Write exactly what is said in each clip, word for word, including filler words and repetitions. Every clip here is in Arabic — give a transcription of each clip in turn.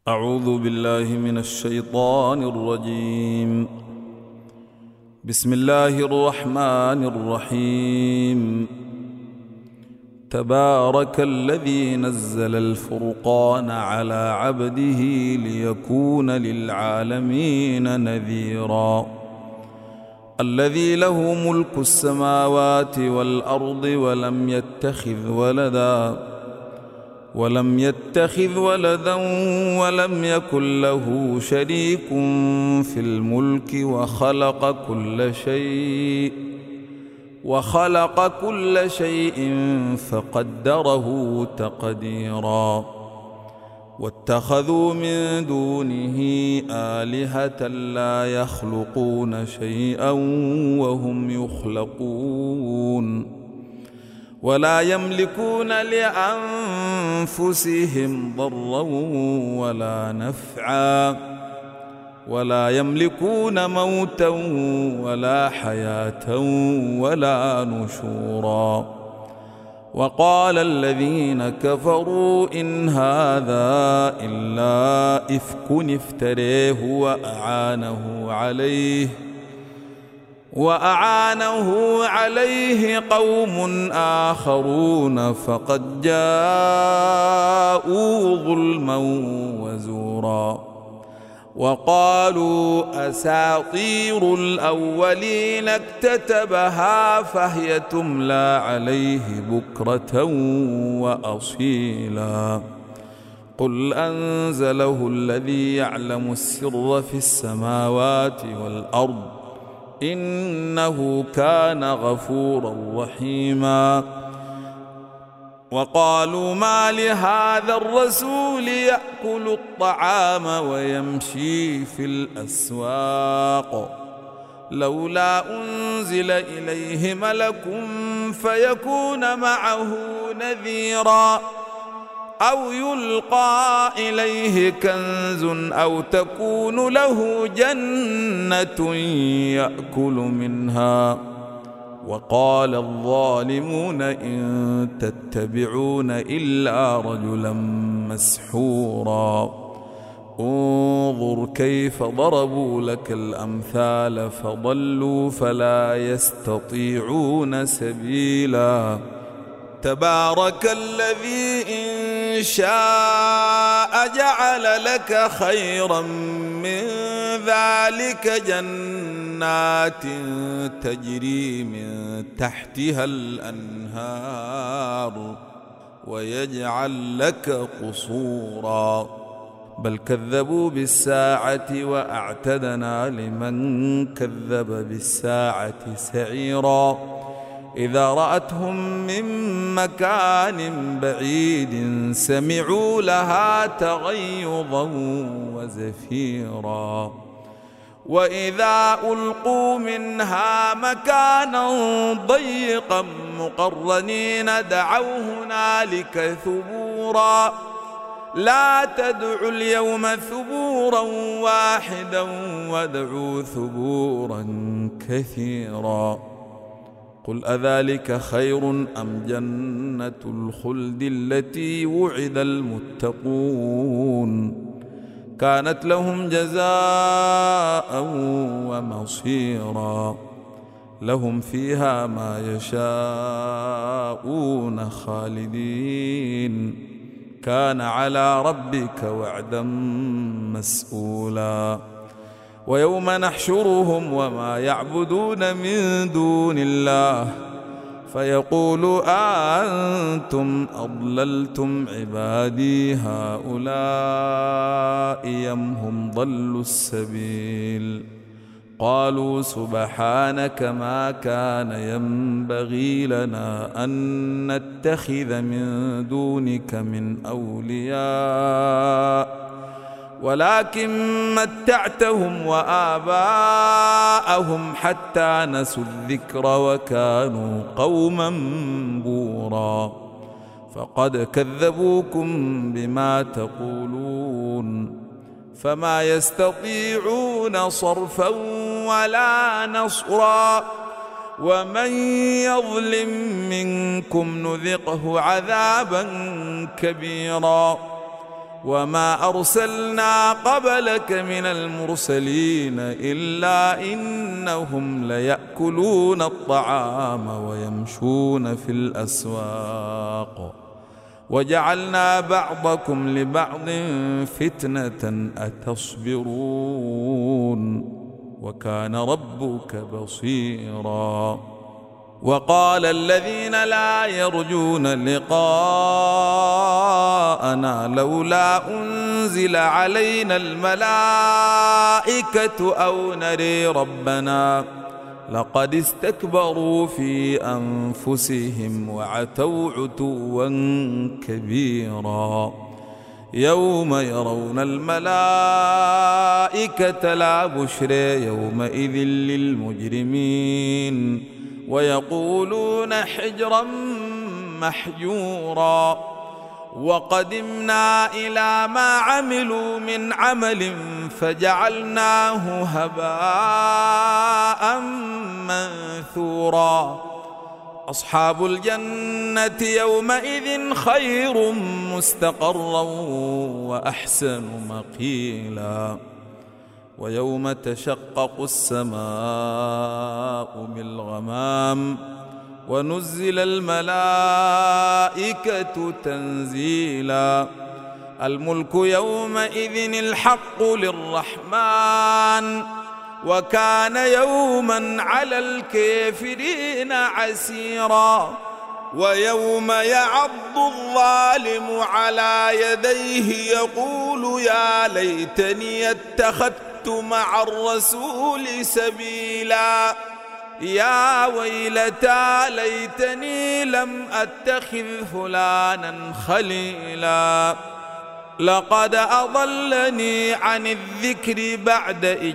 أعوذ بالله من الشيطان الرجيم. بسم الله الرحمن الرحيم. تبارك الذي نزل الفرقان على عبده ليكون للعالمين نذيرا. الذي له ملك السماوات والأرض ولم يتخذ ولدا ولم يتخذ ولدا ولم يكن له شريك في الملك وخلق كل شيء وخلق كل شيء فقدره تقديرا. واتخذوا من دونه آلهة لا يخلقون شيئا وهم يخلقون ولا يملكون لأنفسهم ضرا ولا نفعا ولا يملكون موتا ولا حياة ولا نشورا. وقال الذين كفروا إن هذا إلا إفك افتريه وأعانه عليه وأعانه عليه قوم آخرون فقد جاءوا ظلما وزورا. وقالوا أساطير الأولين اكتتبها فهي تملى عليه بكرة وأصيلا. قل أنزله الذي يعلم السر في السماوات والأرض إنه كان غفورا رحيما. وقالوا ما لهذا الرسول يأكل الطعام ويمشي في الأسواق لولا أنزل إليه ملك فيكون معه نذيرا أو يلقى إليه كنز أو تكون له جنة يأكل منها. وقال الظالمون إن تتبعون إلا رجلا مسحورا. انظر كيف ضربوا لك الأمثال فضلوا فلا يستطيعون سبيلا. تبارك الذي إن شاء جعل لك خيرا من ذلك جنات تجري من تحتها الأنهار ويجعل لك قصورا. بل كذبوا بالساعة وأعتدنا لمن كذب بالساعة سعيرا. إذا رأتهم من مكان بعيد سمعوا لها تغيظا وزفيرا. وإذا ألقوا منها مكانا ضيقا مقرنين دعوا هنالك ثبورا. لا تدعوا اليوم ثبورا واحدا وادعوا ثبورا كثيرا. قل أذلك خير أم جنة الخلد التي وعد المتقون كانت لهم جزاء ومصيرا. لهم فيها ما يشاءون خالدين كان على ربك وعدا مسئولا. ويوم نحشرهم وما يعبدون من دون الله فيقول أأنتم أضللتم عبادي هؤلاء أم هم ضلوا السبيل. قالوا سبحانك ما كان ينبغي لنا أن نتخذ من دونك من أولياء ولكن متعتهم وآباءهم حتى نسوا الذكر وكانوا قوما بورا. فقد كذبوكم بما تقولون فما يستطيعون صرفا ولا نصرا. ومن يظلم منكم نذقه عذابا كبيرا. وما أرسلنا قبلك من المرسلين إلا إنهم ليأكلون الطعام ويمشون في الأسواق وجعلنا بعضكم لبعض فتنة أتصبرون وكان ربك بصيرا. وقال الذين لا يرجون لقاءنا لولا أنزل علينا الملائكة أو نري ربنا لقد استكبروا في أنفسهم وعتوا عتوا كبيرا. يوم يرون الملائكة لا بشرى يومئذ للمجرمين ويقولون حجرا محجورا. وقدمنا إلى ما عملوا من عمل فجعلناه هباء منثورا. أصحاب الجنة يومئذ خير مستقرا وأحسن مقيلا. ويوم تشقق السماء بالغمام ونزل الملائكة تنزيلا. الملك يومئذ الحق للرحمن وكان يوما على الكافرين عسيرا. ويوم يعض الظالم على يديه يقول يا ليتني اتخذت مع الرسول سبيلا. يا ويلتى ليتني لم أتخذ فلانا خليلا لقد أضلني عن الذكر بعد إذ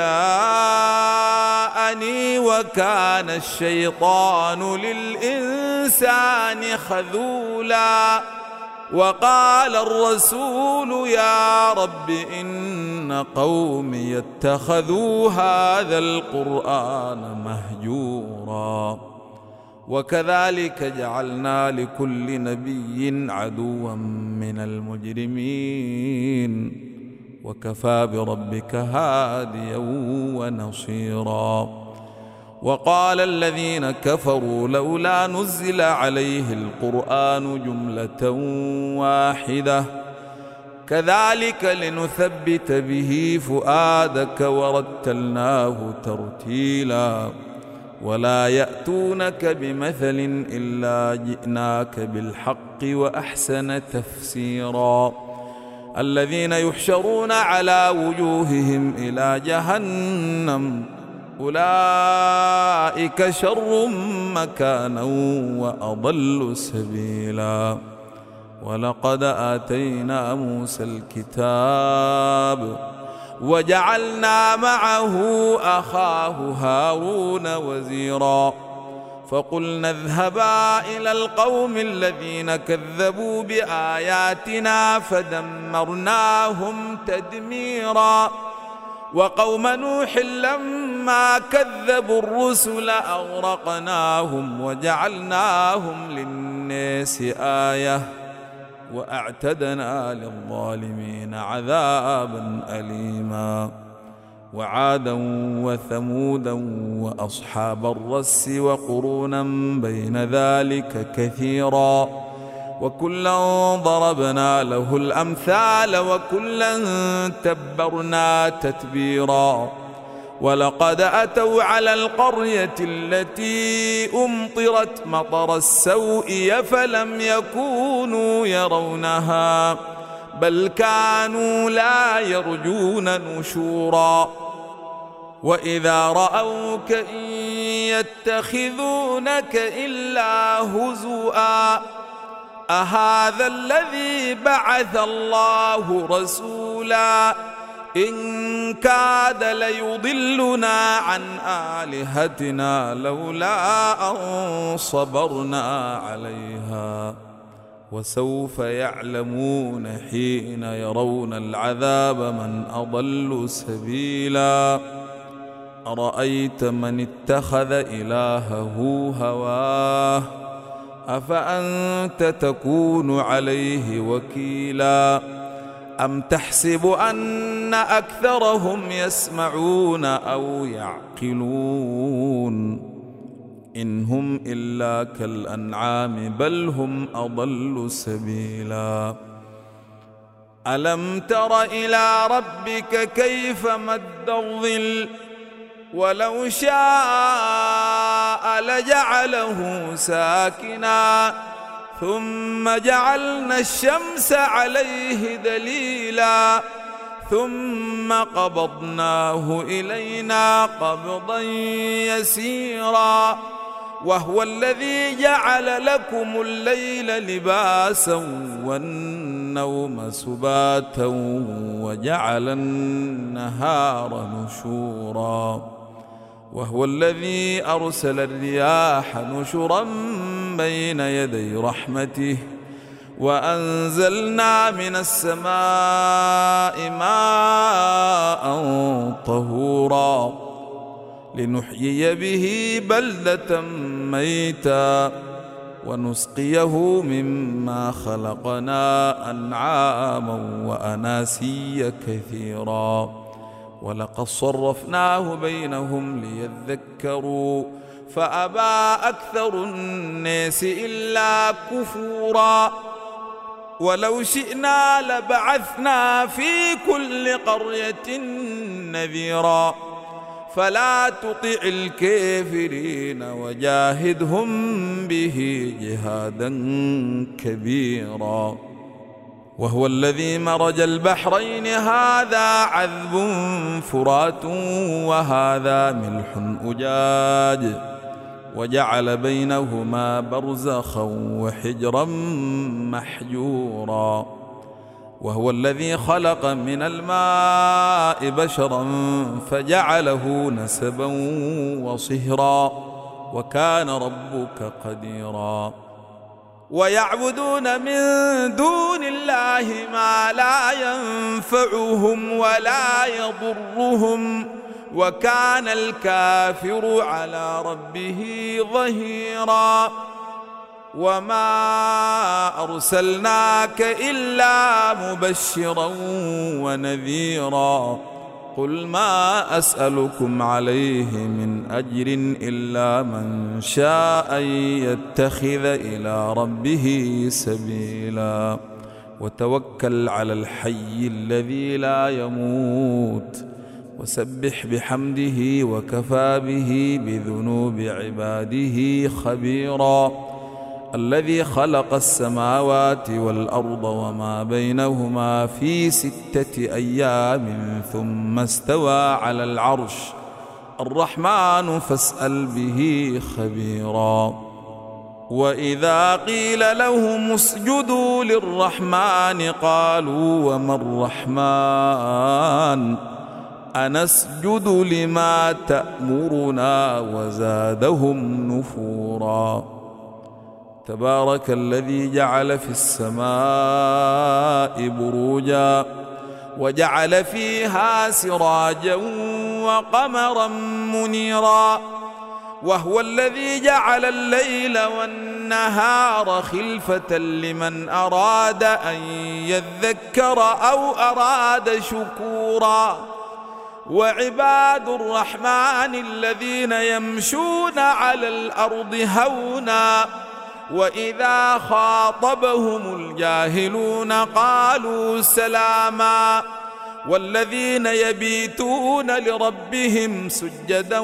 جاءني وكان الشيطان للإنسان خذولا. وقال الرسول يا رب إن قومي اتخذوا هذا القرآن مهجورا. وكذلك جعلنا لكل نبي عدوا من المجرمين وكفى بربك هاديا ونصيرا. وقال الذين كفروا لولا نزل عليه القرآن جملة واحدة كذلك لنثبت به فؤادك ورتلناه ترتيلا. ولا يأتونك بمثل إلا جئناك بالحق وأحسن تفسيرا. الذين يحشرون على وجوههم إلى جهنم أولئك شر مكانا وأضل سبيلا. ولقد آتينا موسى الكتاب وجعلنا معه أخاه هارون وزيرا. فقلنا اذهبا إلى القوم الذين كذبوا بآياتنا فدمرناهم تدميرا. وقوم نوح لما كذبوا الرسل أغرقناهم وجعلناهم للناس آية وأعتدنا للظالمين عذابا أليما. وعادا وثمودا وأصحاب الرس وقرونا بين ذلك كثيرا. وكلا ضربنا له الأمثال وكلا تبرنا تتبيرا. ولقد أتوا على القرية التي أمطرت مطر السوء فلم يكونوا يرونها بل كانوا لا يرجون نشورا. وإذا رأوك إن يتخذونك إلا هزؤا أهذا الذي بعث الله رسولا إن كاد ليضلنا عن آلهتنا لولا أن صبرنا عليها. وسوف يعلمون حين يرون العذاب من أضل سبيلا. أرأيت من اتخذ إلهه هواه أفأنت تكون عليه وكيلا. أم تحسب أن أكثرهم يسمعون أو يعقلون إن هم إلا كالأنعام بل هم أضل سبيلا ألم تر إلى ربك كيف مد الظل ولو شاء لجعله ساكنا ثم جعلنا الشمس عليه دليلا ثم قبضناه إلينا قبضا يسيرا وهو الذي جعل لكم الليل لباسا والنوم سباتا وجعل النهار نشورا وهو الذي أرسل الرياح نشرا بين يدي رحمته وأنزلنا من السماء ماء طهورا لنحيي به بلدة ميتا ونسقيه مما خلقنا أنعاما وأناسيا كثيرا ولقد صرفناه بينهم ليذكروا فأبى أكثر الناس إلا كفورا ولو شئنا لبعثنا في كل قرية نذيرا فلا تطع الكافرين وجاهدهم به جهادا كبيرا وهو الذي مرج البحرين هذا عذب فرات وهذا ملح أجاج وجعل بينهما برزخا وحجرا محجورا وهو الذي خلق من الماء بشرا فجعله نسبا وصهرا وكان ربك قديرا ويعبدون من دون الله ما لا ينفعهم ولا يضرهم وكان الكافر على ربه ظهيرا وما أرسلناك إلا مبشرا ونذيرا قل ما أسألكم عليه من أجر إلا من شاء يتخذ إلى ربه سبيلا وتوكل على الحي الذي لا يموت وسبح بحمده وكفى به بذنوب عباده خبيرا الذي خلق السماوات والأرض وما بينهما في ستة أيام ثم استوى على العرش الرحمن فاسأل به خبيرا وإذا قيل لهم اسجدوا للرحمن قالوا وما الرحمن أنسجد لما تأمرنا وزادهم نفورا تبارك الذي جعل في السماء بروجا وجعل فيها سراجا وقمرا منيرا وهو الذي جعل الليل والنهار خلفة لمن أراد أن يذكر أو أراد شكورا وعباد الرحمن الذين يمشون على الأرض هونا وإذا خاطبهم الجاهلون قالوا سلاما والذين يبيتون لربهم سجدا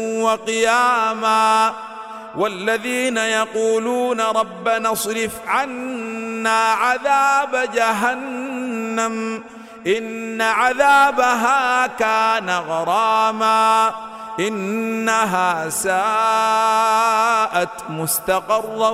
وقياما والذين يقولون ربنا اصرف عنا عذاب جهنم إن عذابها كان غراما إنها ساءت مستقرا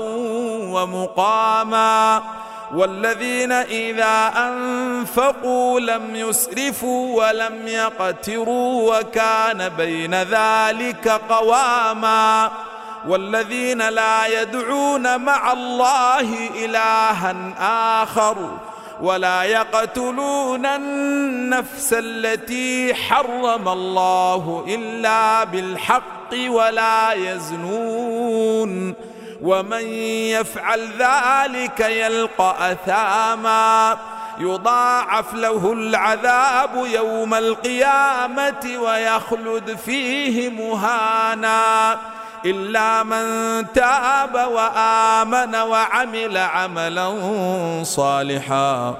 ومقاما والذين إذا أنفقوا لم يسرفوا ولم يقتروا وكان بين ذلك قواما والذين لا يدعون مع الله إلها آخر ولا يقتلون النفس التي حرم الله إلا بالحق ولا يزنون ومن يفعل ذلك يلقى أثاما يضاعف له العذاب يوم القيامة ويخلد فيه مهانا إلا من تاب وآمن وعمل عملا صالحا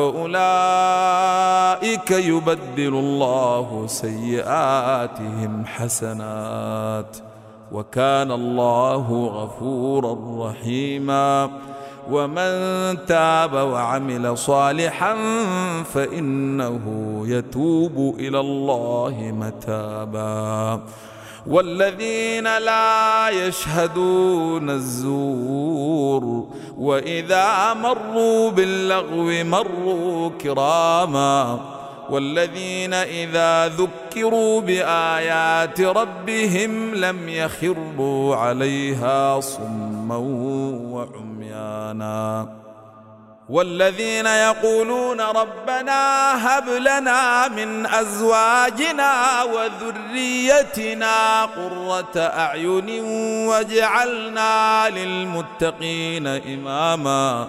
فأولئك يبدل الله سيئاتهم حسنات وكان الله غفورا رحيما. ومن تاب وعمل صالحا فإنه يتوب إلى الله متابا. والذين لا يشهدون الزور وإذا مروا باللغو مروا كراما. والذين إذا ذكروا بآيات ربهم لم يخروا عليها صما وعميانا. والذين يقولون ربنا هب لنا من أزواجنا وذريتنا قرة أعين واجعلنا للمتقين إماما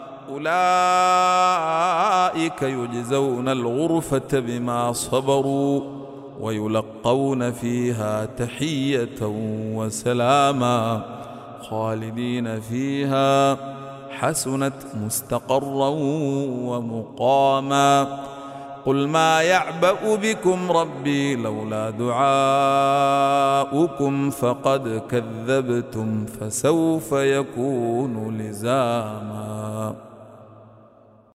أولئك يجزون الغرفة بما صبروا ويلقون فيها تحية وسلاما خالدين فيها حسنت مستقرا ومقاما. قل ما يعبأ بكم ربي لولا دعاؤكم فقد كذبتم فسوف يكون لزاما.